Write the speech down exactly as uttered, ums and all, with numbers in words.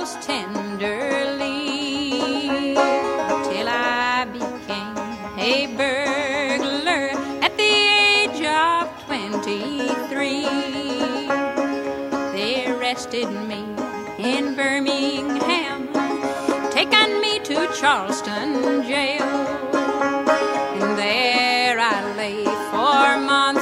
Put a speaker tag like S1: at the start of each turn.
S1: us tenderly till I became a burglar at the age of twenty-three. They arrested me in Birmingham, taken me to Charleston jail, and there I lay for months